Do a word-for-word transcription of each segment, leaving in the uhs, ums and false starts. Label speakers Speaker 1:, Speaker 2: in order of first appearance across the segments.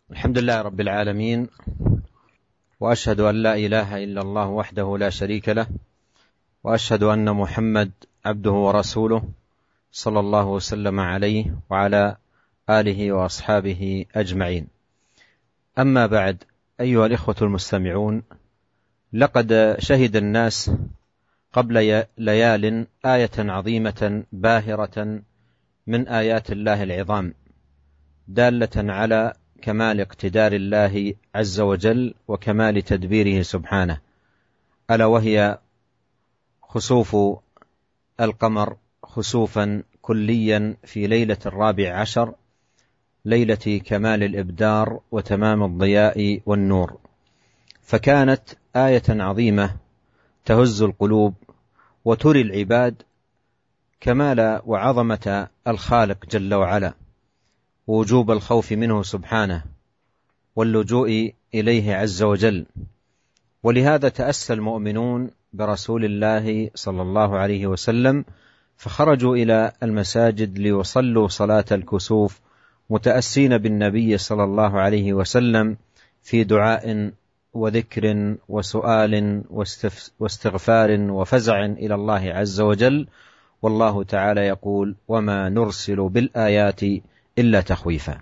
Speaker 1: الحمد لله رب العالمين، وأشهد أن لا إله إلا الله وحده لا شريك له، وأشهد أن محمد عبده ورسوله صلى الله وسلم عليه وعلى آله وأصحابه أجمعين. أما بعد، أيها الإخوة المستمعون، لقد شهد الناس قبل ليال آية عظيمة باهرة من آيات الله العظام، دالة على كمال اقتدار الله عز وجل وكمال تدبيره سبحانه، ألا وهي خسوف القمر خسوفا كليا في ليلة الرابع عشر، ليلة كمال الإبدار وتمام الضياء والنور. فكانت آية عظيمة تهز القلوب وتري العباد كمال وعظمة الخالق جل وعلا، ووجوب الخوف منه سبحانه واللجوء إليه عز وجل. ولهذا تأسى المؤمنون برسول الله صلى الله عليه وسلم، فخرجوا إلى المساجد ليصلوا صلاة الكسوف متأسين بالنبي صلى الله عليه وسلم في دعاء وذكر وسؤال واستغفار وفزع إلى الله عز وجل. والله تعالى يقول: وما نرسل بالآيات إلا تخويفا.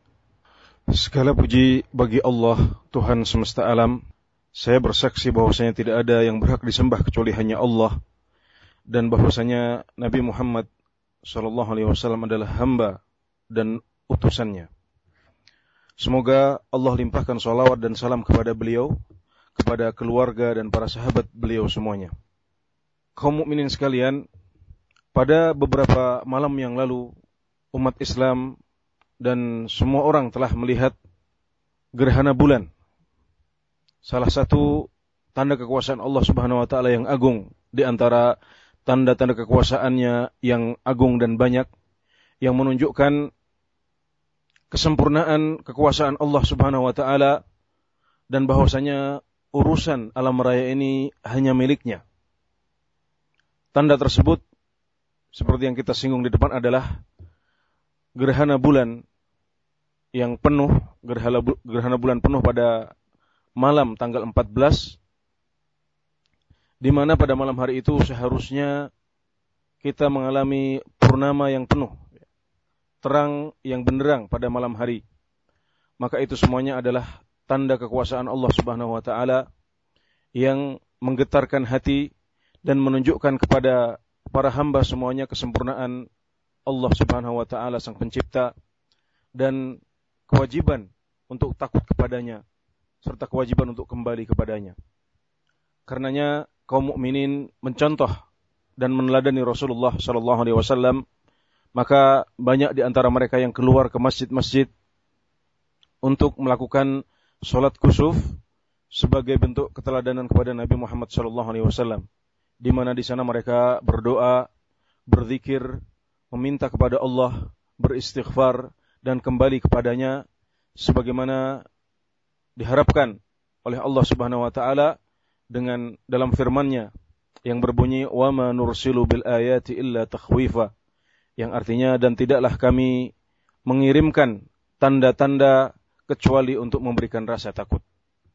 Speaker 2: Segala puji bagi Allah, Tuhan semesta alam. Saya bersaksi bahwasanya tidak ada yang berhak disembah kecuali hanya Allah, dan bahwasanya Nabi Muhammad sallallahu alaihi wasallam adalah hamba dan utusannya. Semoga Allah limpahkan sholawat dan salam kepada beliau, kepada keluarga dan para sahabat beliau semuanya. Kaum mukminin sekalian, pada beberapa malam yang lalu umat Islam dan semua orang telah melihat gerhana bulan, salah satu tanda kekuasaan Allah Subhanahu wa taala yang agung di antara tanda-tanda kekuasaannya yang agung dan banyak, yang menunjukkan kesempurnaan kekuasaan Allah Subhanahu wa taala dan bahwasanya urusan alam raya ini hanya miliknya. Tanda tersebut seperti yang kita singgung di depan adalah gerhana bulan yang penuh, gerhana, gerhana bulan penuh pada malam tanggal empat belas, di mana pada malam hari itu seharusnya kita mengalami purnama yang penuh, terang yang benderang pada malam hari. Maka itu semuanya adalah tanda kekuasaan Allah Subhanahu wa taala yang menggetarkan hati dan menunjukkan kepada para hamba semuanya kesempurnaan Allah Subhanahu wa taala sang pencipta, dan kewajiban untuk takut kepadanya serta kewajiban untuk kembali kepadanya. Karenanya kaum mukminin mencontoh dan meneladani Rasulullah sallallahu alaihi wasallam, maka banyak di antara mereka yang keluar ke masjid-masjid untuk melakukan salat kusuf sebagai bentuk keteladanan kepada Nabi Muhammad sallallahu alaihi wasallam, di mana di sana mereka berdoa, berzikir, meminta kepada Allah, beristighfar dan kembali kepadanya sebagaimana diharapkan oleh Allah Subhanahu wa taala dengan dalam firman-Nya yang berbunyi wa ma nursilu bil ayati illa takhwifa, yang artinya dan tidaklah kami mengirimkan tanda-tanda kecuali untuk memberikan rasa takut.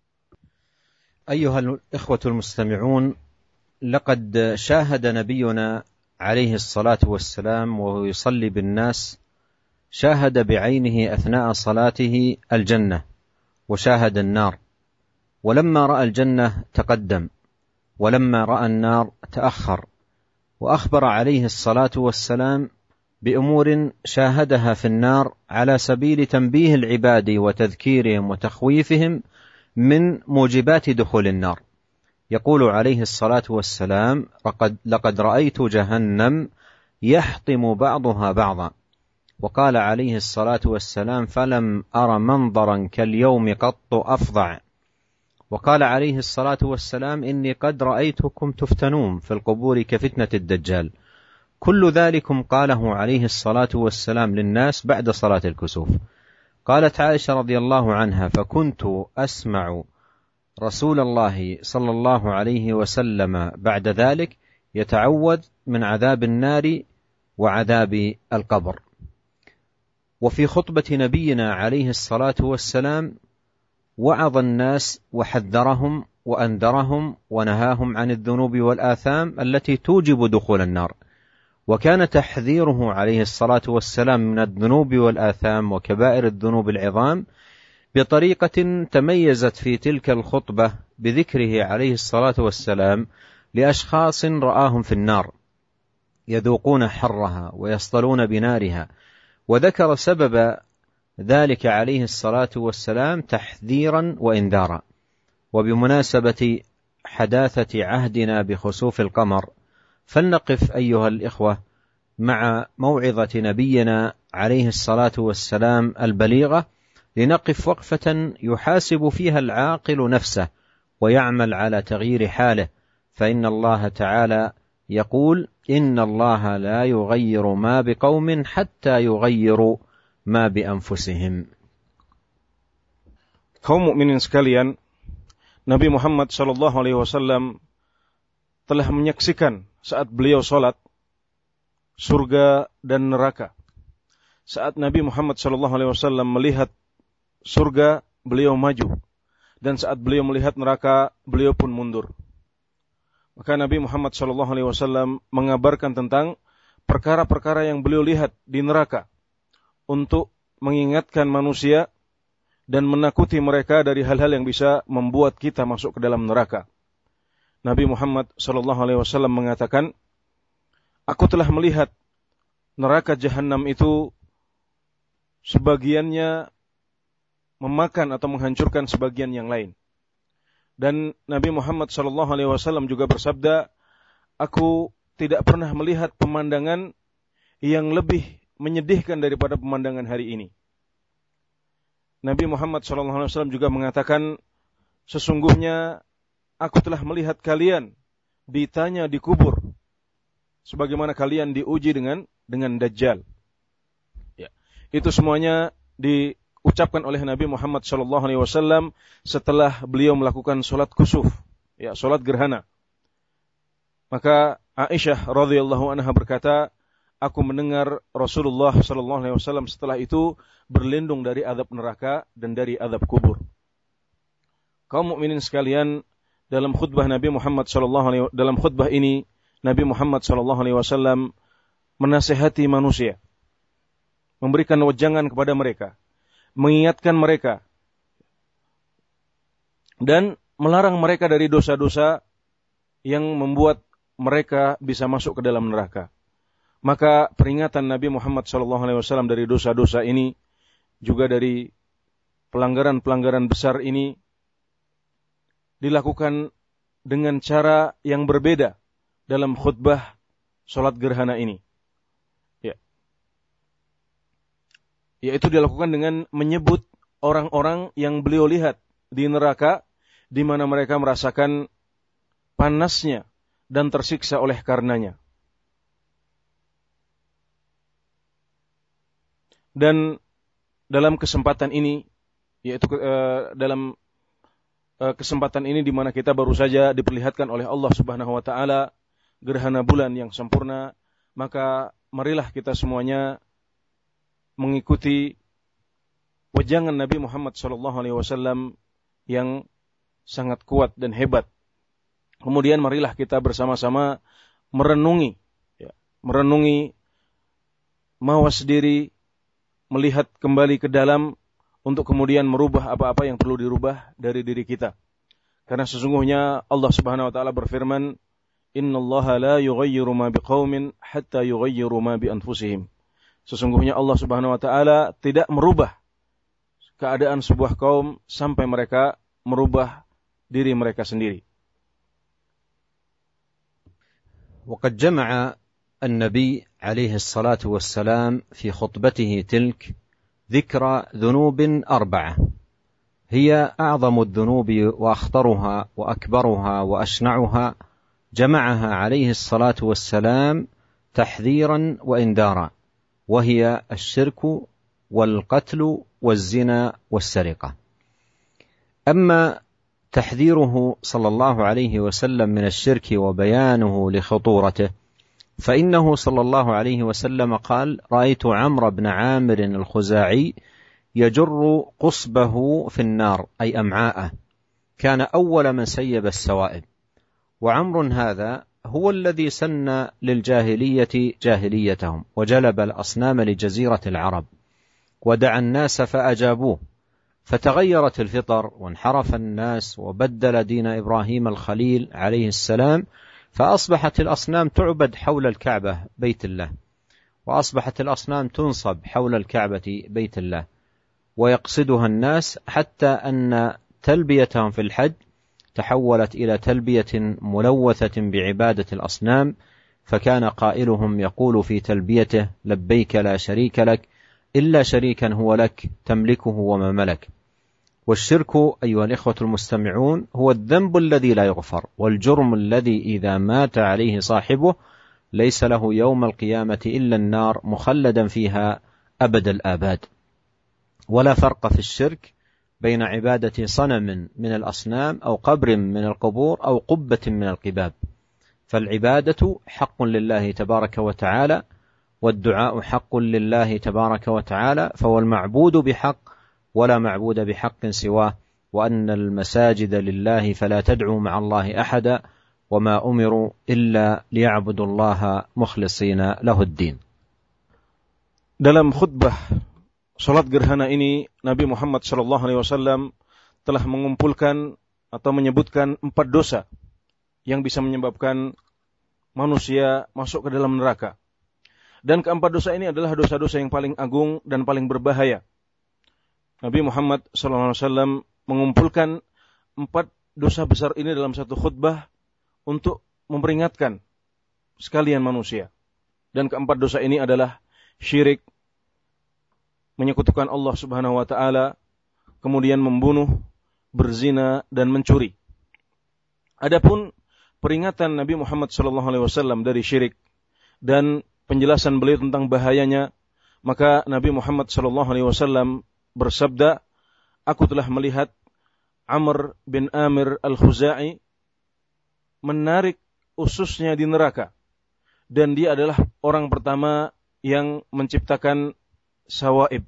Speaker 1: أيها الإخوة المستمعون، لقد شاهد نبينا عليه الصلاة والسلام وهو يصلي بالناس، شاهد بعينه أثناء صلاته الجنة وشاهد النار، ولما رأى الجنة تقدم، ولما رأى النار تأخر، وأخبر عليه الصلاة والسلام بأمور شاهدها في النار على سبيل تنبيه العباد وتذكيرهم وتخويفهم من موجبات دخول النار. يقول عليه الصلاة والسلام: لقد رأيت جهنم يحطم بعضها بعضا. وقال عليه الصلاة والسلام: فلم أر منظرا كاليوم قط أفظع. وقال عليه الصلاة والسلام: إني قد رأيتكم تفتنون في القبور كفتنة الدجال. كل ذلكم قاله عليه الصلاة والسلام للناس بعد صلاة الكسوف. قالت عائشة رضي الله عنها: فكنت أسمع رسول الله صلى الله عليه وسلم بعد ذلك يتعوذ من عذاب النار وعذاب القبر. وفي خطبة نبينا عليه الصلاة والسلام وعظ الناس وحذرهم وأنذرهم ونهاهم عن الذنوب والآثام التي توجب دخول النار. وكان تحذيره عليه الصلاة والسلام من الذنوب والآثام وكبائر الذنوب العظام بطريقة تميزت في تلك الخطبة بذكره عليه الصلاة والسلام لأشخاص رآهم في النار يذوقون حرها ويصطلون بنارها، وذكر سبب ذلك عليه الصلاة والسلام تحذيرا وإنذارا. وبمناسبة حداثة عهدنا بخسوف القمر، فلنقف أيها الإخوة مع موعظة نبينا عليه الصلاة والسلام البليغة، لنقف وقفة يحاسب فيها العاقل نفسه ويعمل على تغيير حاله، فإن الله تعالى يقول: إن الله لا يغير ما بقوم حتى يغيروا ما بأنفسهم.
Speaker 2: Kaum mukminin sekalian, Nabi Muhammad sallallahu alaihi wasallam telah menyaksikan saat beliau salat surga dan neraka. Saat Nabi Muhammad sallallahu alaihi wasallam melihat surga, beliau maju, dan saat beliau melihat neraka, beliau pun mundur. Maka Nabi Muhammad sallallahu alaihi wasallam mengabarkan tentang perkara-perkara yang beliau lihat di neraka untuk mengingatkan manusia dan menakuti mereka dari hal-hal yang bisa membuat kita masuk ke dalam neraka. Nabi Muhammad sallallahu alaihi wasallam mengatakan, "Aku telah melihat neraka Jahannam itu sebagiannya memakan atau menghancurkan sebagian yang lain." Dan Nabi Muhammad sallallahu alaihi wasallam juga bersabda, "Aku tidak pernah melihat pemandangan yang lebih menyedihkan daripada pemandangan hari ini." Nabi Muhammad sallallahu alaihi wasallam juga mengatakan, "Sesungguhnya aku telah melihat kalian ditanya di kubur, sebagaimana kalian diuji dengan dengan Dajjal." Ya, itu semuanya diucapkan oleh Nabi Muhammad sallallahu alaihi wasallam setelah beliau melakukan salat kusuf, ya, salat gerhana. Maka Aisyah radhiyallahu anha berkata, "Aku mendengar Rasulullah sallallahu alaihi wasallam setelah itu berlindung dari azab neraka dan dari azab kubur." Kaum mukminin sekalian, dalam khutbah Nabi Muhammad sallallahu alaihi dalam khutbah ini Nabi Muhammad sallallahu alaihi wasallam menasihati manusia, memberikan wejangan kepada mereka, mengingatkan mereka, dan melarang mereka dari dosa-dosa yang membuat mereka bisa masuk ke dalam neraka. Maka peringatan Nabi Muhammad sallallahu alaihi wasallam dari dosa-dosa ini, juga dari pelanggaran-pelanggaran besar ini, dilakukan dengan cara yang berbeda dalam khutbah salat gerhana ini. Ya. Yaitu dilakukan dengan menyebut orang-orang yang beliau lihat di neraka, di mana mereka merasakan panasnya dan tersiksa oleh karenanya. Dan dalam kesempatan ini, yaitu uh, dalam uh, kesempatan ini di mana kita baru saja diperlihatkan oleh Allah Subhanahu wa taala gerhana bulan yang sempurna, maka marilah kita semuanya mengikuti wejangan Nabi Muhammad sallallahu alaihi wasallam yang sangat kuat dan hebat. Kemudian marilah kita bersama-sama merenungi, ya, merenungi, mawas diri, melihat kembali ke dalam untuk kemudian merubah apa-apa yang perlu dirubah dari diri kita. Karena sesungguhnya Allah Subhanahu wa taala berfirman, "Innallaha la yughayyiru ma biqaumin hatta yughayyiru ma bi anfusihim." Sesungguhnya Allah Subhanahu wa taala tidak merubah keadaan sebuah kaum sampai mereka merubah diri mereka sendiri.
Speaker 1: وقد جمع النبي عليه الصلاة والسلام في خطبته تلك ذكر ذنوب أربعة هي أعظم الذنوب وأخطرها وأكبرها وأشنعها، جمعها عليه الصلاة والسلام تحذيرا وإنذارا، وهي الشرك والقتل والزنا والسرقة. أما تحذيره صلى الله عليه وسلم من الشرك وبيانه لخطورته، فإنه صلى الله عليه وسلم قال: رأيت عمرو بن عامر الخزاعي يجر قصبه في النار، أي أمعاءه، كان أول من سيب السوائب. وعمر هذا هو الذي سن للجاهلية جاهليتهم، وجلب الأصنام لجزيرة العرب، ودعا الناس فأجابوه، فتغيرت الفطر وانحرف الناس، وبدل دين إبراهيم الخليل عليه السلام، فأصبحت الأصنام تعبد حول الكعبة بيت الله، وأصبحت الأصنام تنصب حول الكعبة بيت الله، ويقصدها الناس، حتى أن تلبيتهم في الحج تحولت إلى تلبية ملوثة بعبادة الأصنام، فكان قائلهم يقول في تلبيته: لبيك لا شريك لك إلا شريكا هو لك تملكه وما ملك. والشرك أيها الإخوة المستمعون هو الذنب الذي لا يغفر، والجرم الذي إذا مات عليه صاحبه ليس له يوم القيامة إلا النار، مخلدا فيها أبد الآباد. ولا فرق في الشرك بين عبادة صنم من الأصنام أو قبر من القبور أو قبة من القباب، فالعبادة حق لله تبارك وتعالى، والدعاء حق لله تبارك وتعالى، فهو المعبود بحق ولا معبود بحق سواه، وأن المساجد لله فلا تدعوا مع الله أحدا، وما أمروا إلا ليعبدوا الله مخلصين له الدين.
Speaker 2: Dalam khutbah salat gerhana ini, Nabi Muhammad shallallahu alaihi wasallam telah mengumpulkan atau menyebutkan empat dosa yang bisa menyebabkan manusia masuk ke dalam neraka. Dan keempat dosa ini adalah dosa-dosa yang paling agung dan paling berbahaya. Nabi Muhammad shallallahu alaihi wasallam mengumpulkan empat dosa besar ini dalam satu khutbah untuk memperingatkan sekalian manusia. Dan keempat dosa ini adalah syirik, menyekutukan Allah Subhanahu wa taala, kemudian membunuh, berzina, dan mencuri. Adapun peringatan Nabi Muhammad shallallahu alaihi wasallam dari syirik dan penjelasan beliau tentang bahayanya, maka Nabi Muhammad shallallahu alaihi wasallam bersabda, aku telah melihat Amr bin Amir al-Khuzai menarik ususnya di neraka, dan dia adalah orang pertama yang menciptakan sawaib.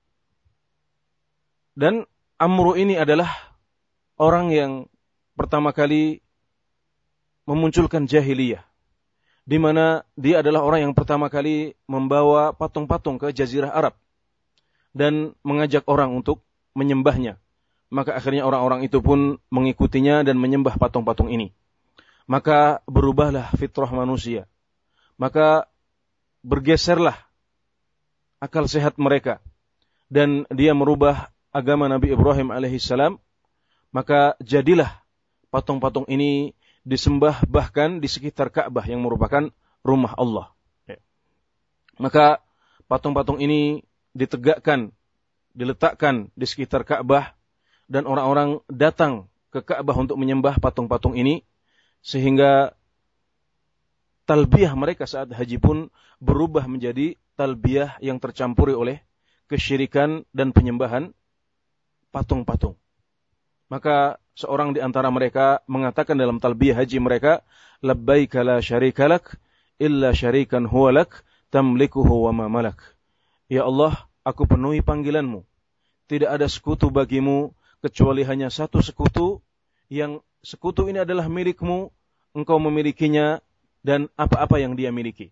Speaker 2: Dan Amru ini adalah orang yang pertama kali memunculkan jahiliyah, di mana dia adalah orang yang pertama kali membawa patung-patung ke Jazirah Arab dan mengajak orang untuk menyembahnya. Maka akhirnya orang-orang itu pun mengikutinya dan menyembah patung-patung ini. Maka berubahlah fitrah manusia. Maka bergeserlah akal sehat mereka, dan dia merubah agama Nabi Ibrahim alaihissalam. Maka jadilah patung-patung ini disembah bahkan di sekitar Ka'bah yang merupakan rumah Allah. Maka patung-patung ini ditegakkan, diletakkan di sekitar Ka'bah, dan orang-orang datang ke Ka'bah untuk menyembah patung-patung ini, sehingga talbiyah mereka saat haji pun berubah menjadi talbiyah yang tercampuri oleh kesyirikan dan penyembahan patung-patung. Maka seorang di antara mereka mengatakan dalam talbiyah haji mereka, labbaika la syarika lak illa syarikan huwa lak tamlikuhu wa ma malak. Ya Allah, aku penuhi panggilanmu. Tidak ada sekutu bagimu kecuali hanya satu sekutu, yang sekutu ini adalah milikmu, engkau memilikinya, dan apa-apa yang dia miliki.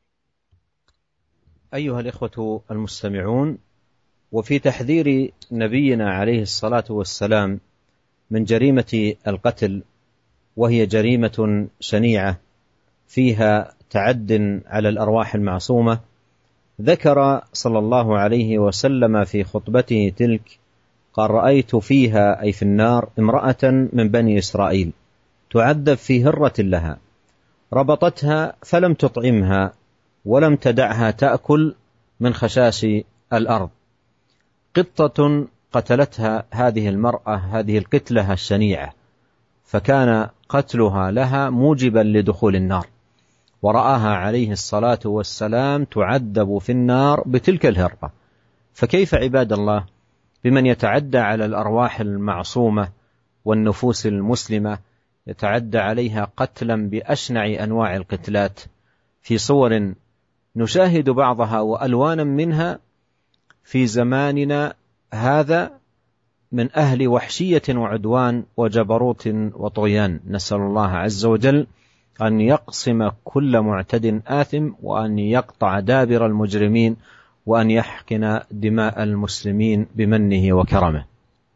Speaker 1: أيها الإخوة المستمعون، وفي تحذير نبينا عليه الصلاة والسلام من جريمة القتل، وهي جريمة شنيعة فيها تعد على الأرواح المعصومة، ذكر صلى الله عليه وسلم في خطبته تلك قال: رأيت فيها أي في النار امرأة من بني إسرائيل تعذب في هرة لها، ربطتها فلم تطعمها ولم تدعها تأكل من خشاش الأرض. قطة قتلتها هذه المرأة هذه القتلة الشنيعة، فكان قتلها لها موجبا لدخول النار، ورآها عليه الصلاة والسلام تعذب في النار بتلك الهرة. فكيف عباد الله بمن يتعدى على الأرواح المعصومة والنفوس المسلمة، يتعدى عليها قتلا بأشنع أنواع القتلات؟ في صور نشاهد بعضها وألوانا منها في زماننا هذا من أهل وحشية وعدوان وجبروت وطغيان. نسأل الله عز وجل أن يقسم كل معتد آثم وأن يقطع دابر المجرمين وأن يحقن دماء المسلمين بمنه وكرمه.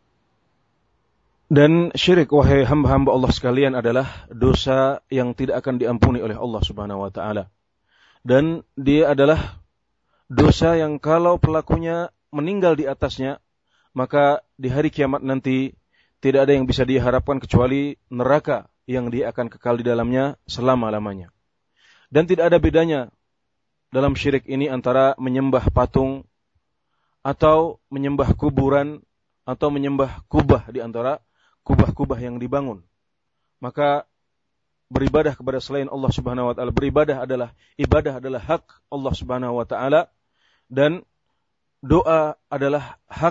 Speaker 2: Dan syirik, wahai hamba-hamba Allah sekalian, adalah dosa yang tidak akan diampuni oleh Allah Subhanahu wa taala. Dan dia adalah dosa yang kalau pelakunya meninggal di atasnya, maka di hari kiamat nanti tidak ada yang bisa diharapkan kecuali neraka yang dia akan kekal di dalamnya selama-lamanya. Dan tidak ada bedanya dalam syirik ini antara menyembah patung atau menyembah kuburan atau menyembah kubah di antara kubah-kubah yang dibangun. Maka beribadah kepada selain Allah Subhanahu wa taala, beribadah adalah ibadah adalah hak Allah Subhanahu wa taala, dan doa adalah hak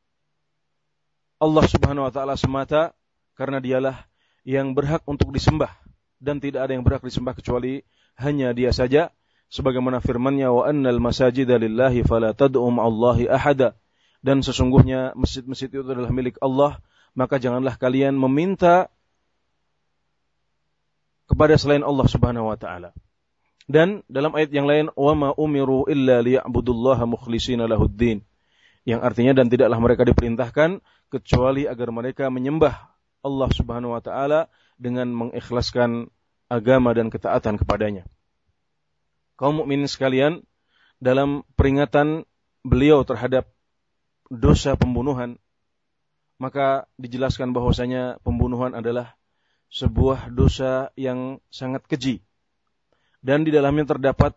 Speaker 2: Allah Subhanahu wa taala semata, karena dialah yang berhak untuk disembah dan tidak ada yang berhak disembah kecuali hanya Dia saja, sebagaimana firman-Nya, wa annal masajida lillahi fala tad'u ma'allahi ahada, dan sesungguhnya masjid-masjid itu adalah milik Allah, maka janganlah kalian meminta kepada selain Allah Subhanahu wa taala. Dan dalam ayat yang lain, wa ma umiru illa liya'budullaha mukhlishina lahuddin, yang artinya dan tidaklah mereka diperintahkan kecuali agar mereka menyembah Allah Subhanahu wa taala dengan mengikhlaskan agama dan ketaatan kepadanya. Kaum mukminin sekalian, dalam peringatan beliau terhadap dosa pembunuhan, maka dijelaskan bahwasanya pembunuhan adalah sebuah dosa yang sangat keji, dan di dalamnya terdapat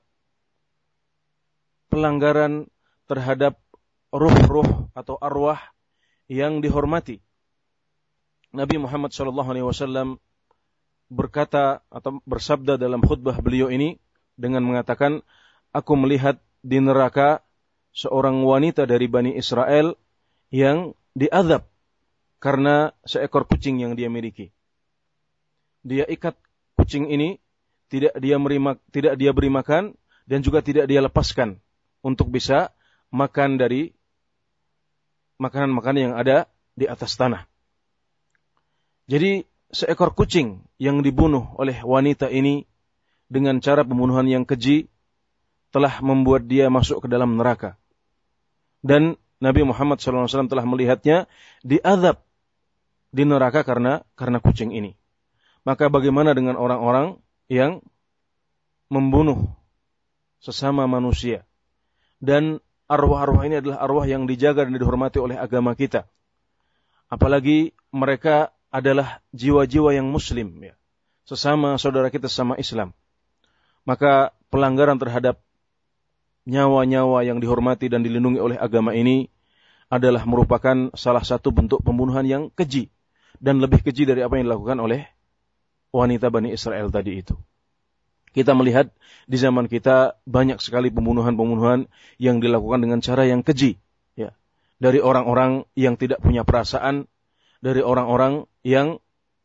Speaker 2: pelanggaran terhadap ruh-ruh atau arwah yang dihormati. Nabi Muhammad shallallahu alaihi wasallam berkata atau bersabda dalam khutbah beliau ini dengan mengatakan, aku melihat di neraka seorang wanita dari Bani Israel yang diazab karena seekor kucing yang dia miliki. Dia ikat kucing ini, tidak dia beri, tidak dia beri makan, dan juga tidak dia lepaskan untuk bisa makan dari makanan-makanan yang ada di atas tanah. Jadi seekor kucing yang dibunuh oleh wanita ini dengan cara pembunuhan yang keji telah membuat dia masuk ke dalam neraka. Dan Nabi Muhammad shallallahu alaihi wasallam telah melihatnya diazab di neraka karena karena kucing ini. Maka bagaimana dengan orang-orang yang membunuh sesama manusia? Dan arwah-arwah ini adalah arwah yang dijaga dan dihormati oleh agama kita. Apalagi mereka adalah jiwa-jiwa yang muslim, ya, sesama saudara kita sesama Islam. Maka pelanggaran terhadap nyawa-nyawa yang dihormati dan dilindungi oleh agama ini adalah merupakan salah satu bentuk pembunuhan yang keji, dan lebih keji dari apa yang dilakukan oleh wanita Bani Israel tadi itu. Kita melihat di zaman kita banyak sekali pembunuhan-pembunuhan yang dilakukan dengan cara yang keji, ya, dari orang-orang yang tidak punya perasaan, dari orang-orang yang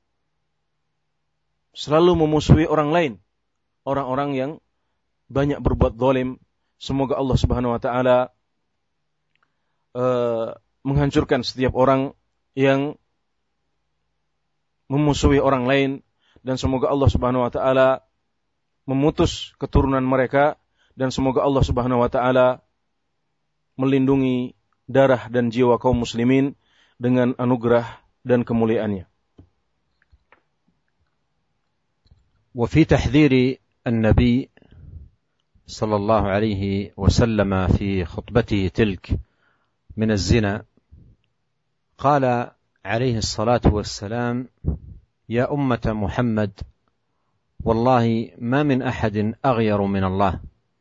Speaker 2: selalu memusuhi orang lain, orang-orang yang banyak berbuat zalim. Semoga Allah Subhanahu wa taala uh, menghancurkan setiap orang yang memusuhi orang lain, dan semoga Allah Subhanahu wa taala memutus keturunan mereka, dan semoga Allah Subhanahu wa taala melindungi darah dan jiwa kaum muslimin dengan anugerah dan kemuliaannya.
Speaker 1: Wa fi tahdhir an-nabi صلى الله عليه وسلم في خطبته تلك من الزنا قال عليه الصلاة والسلام يا أمة محمد والله ما من أحد أغير من الله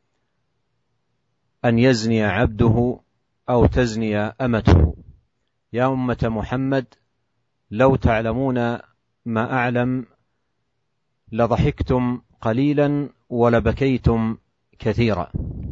Speaker 1: أن يزني عبده أو تزني أمته يا أمة محمد لو تعلمون ما أعلم لضحكتم قليلا ولبكيتم كثيرا.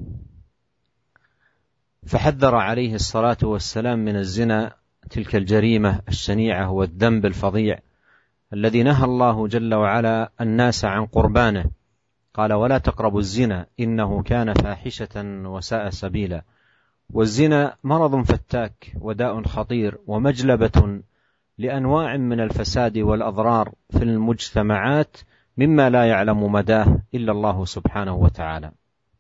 Speaker 1: فحذر عليه الصلاة والسلام من الزنا، تلك الجريمة الشنيعة والذنب الفظيع الذي نهى الله جل وعلا الناس عن قربانه قال ولا تقربوا الزنا إنه كان فاحشة وساء سبيلا. والزنا مرض فتاك وداء خطير ومجلبة لأنواع من الفساد والأضرار في المجتمعات مما لا يعلم مداه إلا الله سبحانه وتعالى.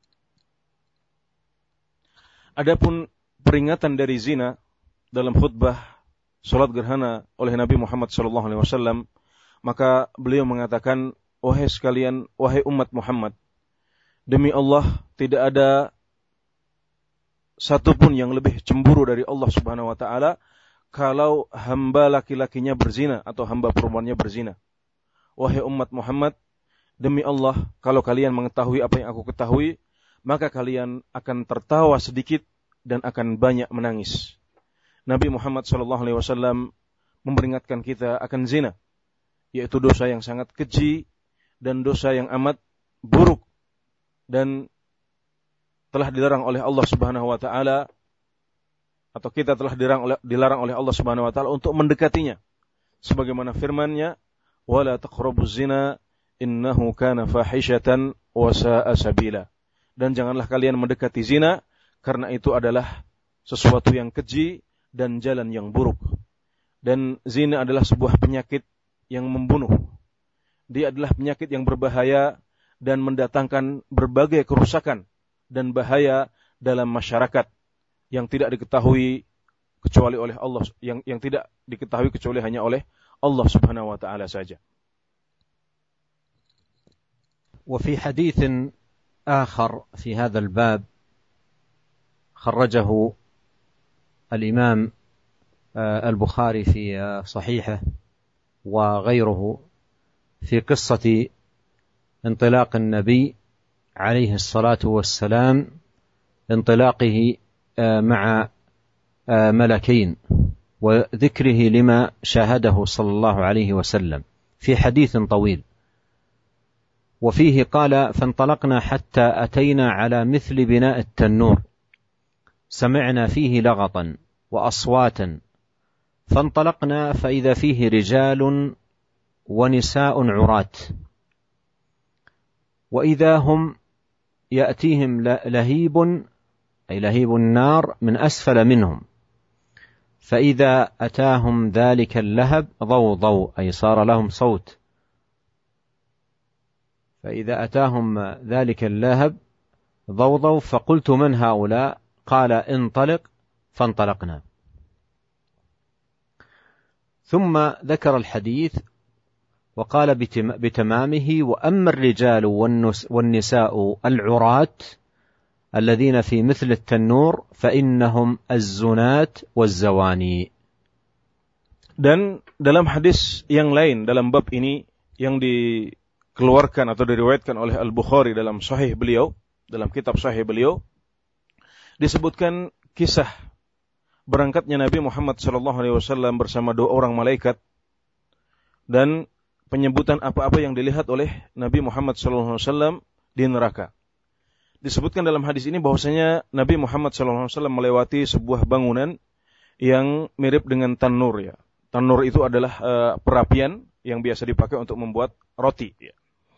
Speaker 2: Adapun peringatan dari zina dalam khutbah salat gerhana oleh Nabi Muhammad sallallahu alaihi wasallam, maka beliau mengatakan, wahai sekalian, wahai umat Muhammad, demi Allah tidak ada satupun yang lebih cemburu dari Allah Subhanahu wa taala kalau hamba laki-lakinya berzina atau hamba perempuannya berzina. Wahai umat Muhammad, demi Allah, kalau kalian mengetahui apa yang aku ketahui, maka kalian akan tertawa sedikit dan akan banyak menangis. Nabi Muhammad sallallahu alaihi wasallam memperingatkan kita akan zina, yaitu dosa yang sangat keji dan dosa yang amat buruk dan telah dilarang oleh Allah Subhanahu wa taala, atau kita telah dilarang oleh, dilarang oleh Allah Subhanahu wa taala untuk mendekatinya. Sebagaimana firman-Nya, wala taqrabuz zina innahu kana fahishatan wa sa'a sabila. Dan janganlah kalian mendekati zina, karena itu adalah sesuatu yang keji dan jalan yang buruk. Dan zina adalah sebuah penyakit yang membunuh. Dia adalah penyakit yang berbahaya dan mendatangkan berbagai kerusakan dan bahaya dalam masyarakat yang tidak diketahui kecuali oleh Allah, yang yang tidak diketahui kecuali hanya oleh Allah Subhanahu wa taala saja.
Speaker 1: وفي حديث آخر في هذا الباب خرجه الإمام البخاري في صحيحه وغيره في قصة انطلاق النبي عليه الصلاة والسلام، انطلاقه مع ملكين، وذكره لما شاهده صلى الله عليه وسلم في حديث طويل. وفيه قال فانطلقنا حتى أتينا على مثل بناء التنور سمعنا فيه لغطا وأصواتا فانطلقنا فإذا فيه رجال ونساء عرات، وإذا هم يأتيهم لهيب أي لهيب النار من أسفل منهم، فإذا أتاهم ذلك اللهب ضوضوا أي صار لهم صوت، فإذا أتاهم ذلك اللهب ضوضوا فقلت من هؤلاء؟ قال انطلق فانطلقنا. ثم ذكر الحديث وقال بتمامه وأما الرجال والنساء العراة الذين في مثل التنور فإنهم الزنات والزواني.
Speaker 2: Dan dalam hadis yang lain dalam bab ini yang dikeluarkan atau diriwayatkan oleh Al-Bukhari dalam sahih beliau, dalam kitab sahih beliau, disebutkan kisah berangkatnya Nabi Muhammad sallallahu alaihi wasallam bersama dua orang malaikat dan penyebutan apa-apa yang dilihat oleh Nabi Muhammad sallallahu alaihi wasallam di neraka. Disebutkan dalam hadis ini bahwasanya Nabi Muhammad sallallahu alaihi wasallam melewati sebuah bangunan yang mirip dengan tanur ya. Tanur itu adalah uh, perapian yang biasa dipakai untuk membuat roti ya.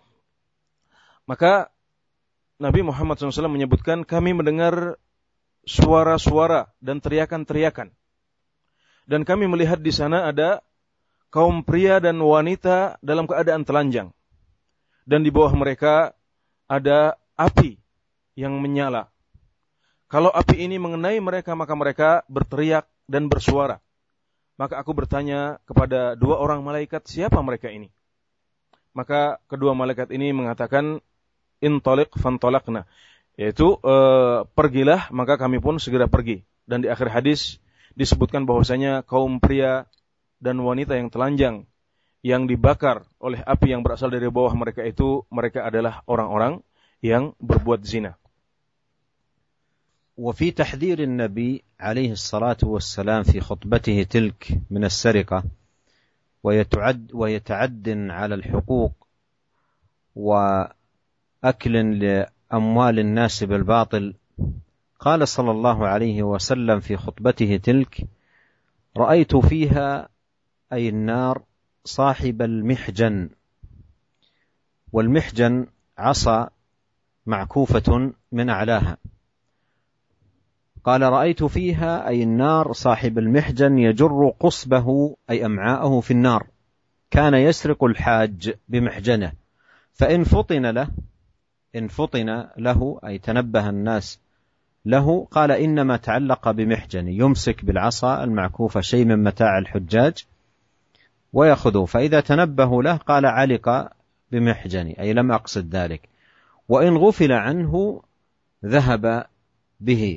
Speaker 2: Maka Nabi Muhammad sallallahu alaihi wasallam menyebutkan, kami mendengar suara-suara dan teriakan-teriakan. Dan kami melihat di sana ada kaum pria dan wanita dalam keadaan telanjang. Dan di bawah mereka ada api yang menyala. Kalau api ini mengenai mereka, maka mereka berteriak dan bersuara. Maka aku bertanya kepada dua orang malaikat, siapa mereka ini? Maka kedua malaikat ini mengatakan, intaliq fantalaqna, yaitu e, pergilah, maka kami pun segera pergi. Dan di akhir hadis disebutkan bahwasanya kaum pria dan wanita yang telanjang yang dibakar oleh api yang berasal dari bawah mereka itu, mereka adalah orang-orang yang berbuat zina.
Speaker 1: وفي تحذير النبي عليه الصلاة والسلام في خطبته تلك من السرقة ويتعد ويتعد على الحقوق وأكل لأموال الناس بالباطل، قال صلى الله عليه وسلم في خطبته تلك رأيت فيها أي النار صاحب المحجن، والمحجن عصا معكوفة من أعلاها. قال رأيت فيها أي النار صاحب المحجن يجر قصبه أي أمعاءه في النار، كان يسرق الحاج بمحجنه، فإن فطن له إن فطن له أي تنبه الناس له قال إنما تعلق بمحجن، يمسك بالعصا المعكوفة شيء من متاع الحجاج ويأخذه، فإذا تنبه له قال علق بمحجني أي لم أقصد ذلك، وإن غفل عنه ذهب به.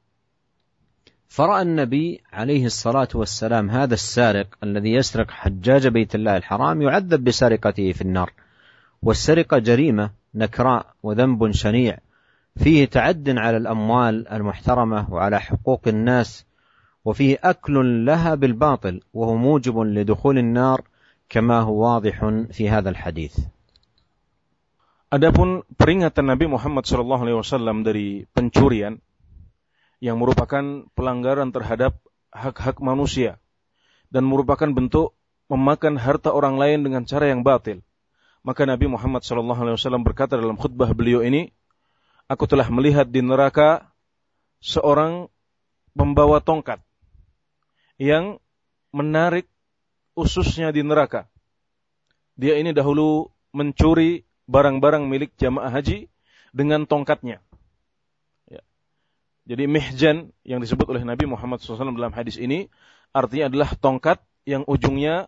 Speaker 1: فرأى النبي عليه الصلاة والسلام هذا السارق الذي يسرق حجاج بيت الله الحرام يعذب بسرقته في النار، والسرقة جريمة نكراء وذنب شنيع فيه تعد على الأموال المحترمة وعلى حقوق الناس، وفيه أكل لها بالباطل، وهو موجب لدخول النار كما هو واضح في هذا الحديث.
Speaker 2: Adapun peringatan Nabi Muhammad shallallahu alaihi wasallam dari pencurian yang merupakan pelanggaran terhadap hak-hak manusia dan merupakan bentuk memakan harta orang lain dengan cara yang batil, maka Nabi Muhammad shallallahu alaihi wasallam berkata dalam khutbah beliau ini, aku telah melihat di neraka seorang pembawa tongkat yang menarik ususnya di neraka. Dia ini dahulu mencuri barang-barang milik jamaah haji dengan tongkatnya. Ya. Jadi mihjan yang disebut oleh Nabi Muhammad shallallahu alaihi wasallam dalam hadis ini artinya adalah tongkat yang ujungnya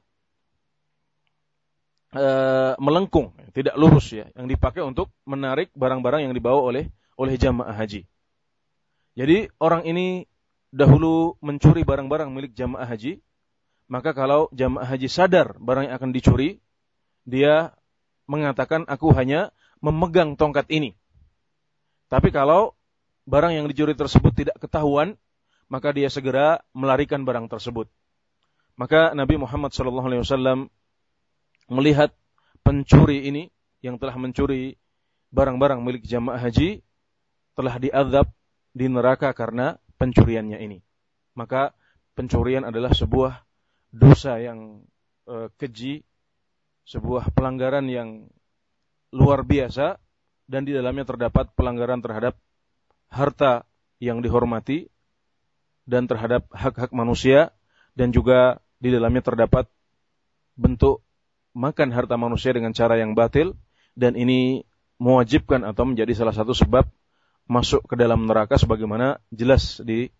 Speaker 2: uh, melengkung, tidak lurus ya, yang dipakai untuk menarik barang-barang yang dibawa oleh oleh jamaah haji. Jadi orang ini dahulu mencuri barang-barang milik jamaah haji, maka kalau jamaah haji sadar barang yang akan dicuri, dia mengatakan aku hanya memegang tongkat ini. Tapi kalau barang yang dicuri tersebut tidak ketahuan, maka dia segera melarikan barang tersebut. Maka Nabi Muhammad shallallahu alaihi wasallam melihat pencuri ini yang telah mencuri barang-barang milik jamaah haji telah diazab di neraka karena pencuriannya ini. Maka pencurian adalah sebuah dosa yang e, keji, sebuah pelanggaran yang luar biasa, dan di dalamnya terdapat pelanggaran terhadap harta yang dihormati dan terhadap hak-hak manusia, dan juga di dalamnya terdapat bentuk makan harta manusia dengan cara yang batil, dan ini mewajibkan atau menjadi salah satu sebab masuk ke dalam neraka sebagaimana jelas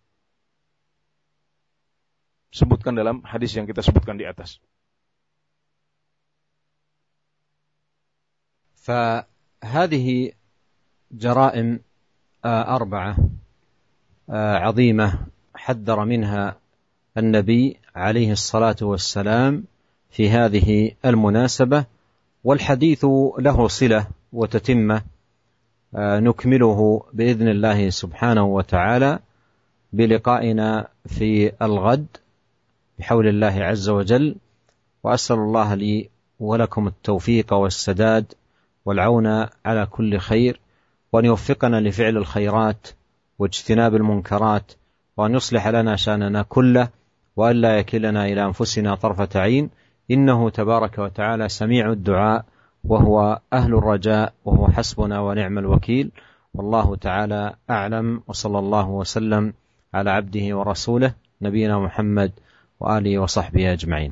Speaker 2: disebutkan dalam hadis yang kita sebutkan di atas.
Speaker 1: فهذه جرائم أربعة عظيمة حذر منها النبي عليه الصلاة والسلام في هذه المناسبة، والحديث له صلة وتتمة نكمله بإذن الله سبحانه وتعالى بلقائنا في الغد بحول الله عز وجل، وأسأل الله لي ولكم التوفيق والسداد والعون على كل خير، وأن يوفقنا لفعل الخيرات واجتناب المنكرات، وأن يصلح لنا شأننا كله، وأن لا يكلنا إلى أنفسنا طرفة عين، إنه تبارك وتعالى سميع الدعاء وهو أهل الرجاء وهو حسبنا ونعم الوكيل، والله تعالى أعلم، وصلى الله وسلم على عبده ورسوله نبينا محمد وآله وصحبه أجمعين.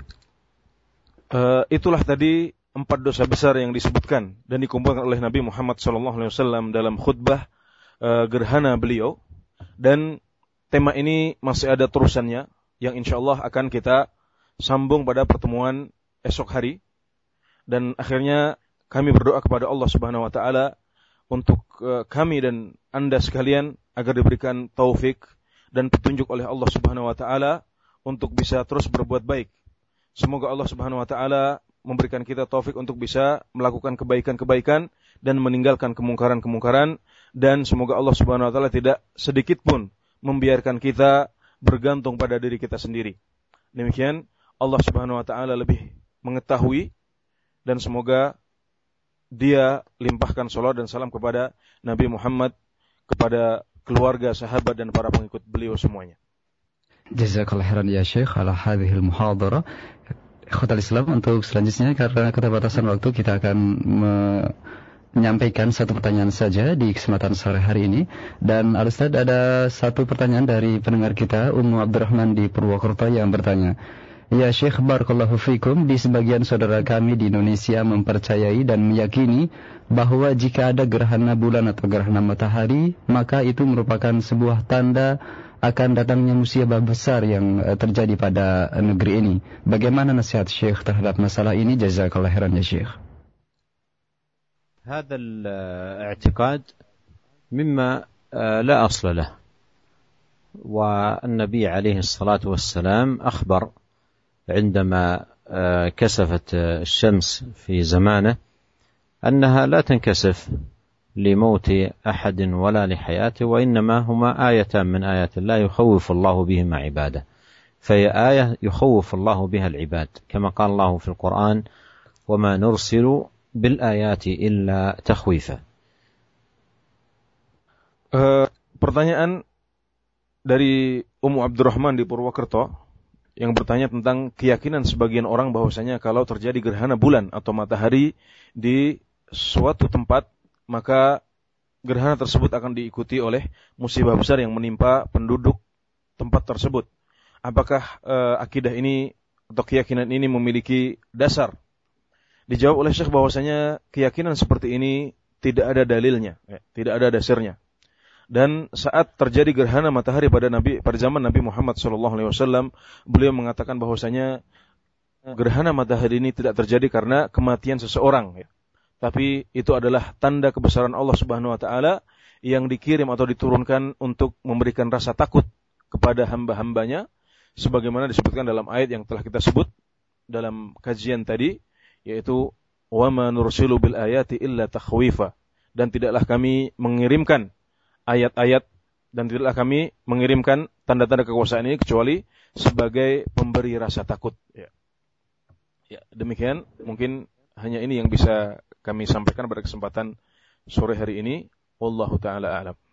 Speaker 2: Uh, itulah tadi empat dosa besar yang disebutkan dan dikumpulkan oleh Nabi Muhammad shallallahu alaihi wasallam dalam khutbah uh, gerhana beliau, dan tema ini masih ada terusannya yang insyaallah akan kita sambung pada pertemuan esok hari. Dan akhirnya kami berdoa kepada Allah Subhanahu wa taala untuk uh, kami dan Anda sekalian agar diberikan taufik dan petunjuk oleh Allah Subhanahu wa taala untuk bisa terus berbuat baik. Semoga Allah Subhanahu wa taala memberikan kita taufik untuk bisa melakukan kebaikan-kebaikan dan meninggalkan kemungkaran-kemungkaran, dan semoga Allah Subhanahu wa taala tidak sedikit pun membiarkan kita bergantung pada diri kita sendiri. Demikian Allah Subhanahu wa taala lebih mengetahui, dan semoga Dia limpahkan salawat dan salam kepada Nabi Muhammad, kepada keluarga, sahabat dan para pengikut beliau semuanya.
Speaker 3: Jazakallahu khairan ya Syekh ala hadhil muhadharah. Ikhwatal Islam, untuk selanjutnya karena keterbatasan waktu kita akan menyampaikan satu pertanyaan saja di kesempatan sore hari ini. Dan Al-Ustaz, ada satu pertanyaan dari pendengar kita, Ummu Abdurrahman di Purwokerto, yang bertanya, ya Syekh Barakallahu Fikum, di sebagian saudara kami di Indonesia mempercayai dan meyakini bahwa jika ada gerhana bulan atau gerhana matahari, maka itu merupakan sebuah tanda akan datangnya musibah besar yang terjadi pada negeri ini. Bagaimana nasihat Syekh terhadap masalah ini? Jazakallahu khairan ya Syekh.
Speaker 1: هذا الاعتقاد مما لا أصل له، والنبي عليه الصلاة والسلام أخبر عندما كسفت الشمس في زمانه أنها لا تنكسف لموت أحد ولا لحياته، وإنما هما آيتان من آيات الله يخوف الله بهما عباده، فهي آية يخوف الله بها العباد، كما قال الله في القرآن وما نرسل بالآيات إلا تخويفا.
Speaker 2: Uh, pertanyaan dari Ummu Abdurrahman di Purwokerto yang bertanya tentang keyakinan sebagian orang bahwasanya kalau terjadi gerhana bulan atau matahari di suatu tempat, maka gerhana tersebut akan diikuti oleh musibah besar yang menimpa penduduk tempat tersebut. Apakah uh, akidah ini atau keyakinan ini memiliki dasar? Dijawab oleh Syekh bahwasanya keyakinan seperti ini tidak ada dalilnya, ya, tidak ada dasarnya. Dan saat terjadi gerhana matahari pada Nabi pada zaman Nabi Muhammad shallallahu alaihi wasallam, beliau mengatakan bahwasanya gerhana matahari ini tidak terjadi karena kematian seseorang, ya. Tapi itu adalah tanda kebesaran Allah Subhanahu wa taala yang dikirim atau diturunkan untuk memberikan rasa takut kepada hamba-hambanya, sebagaimana disebutkan dalam ayat yang telah kita sebut dalam kajian tadi, yaitu wa ma nursilu bil ayati illa takhwifa, dan tidaklah kami mengirimkan ayat-ayat dan tidaklah kami mengirimkan tanda-tanda kekuasaan ini kecuali sebagai pemberi rasa takut, ya. Ya, demikian mungkin hanya ini yang bisa kami sampaikan pada kesempatan sore hari ini. Wallahu taala a'lam.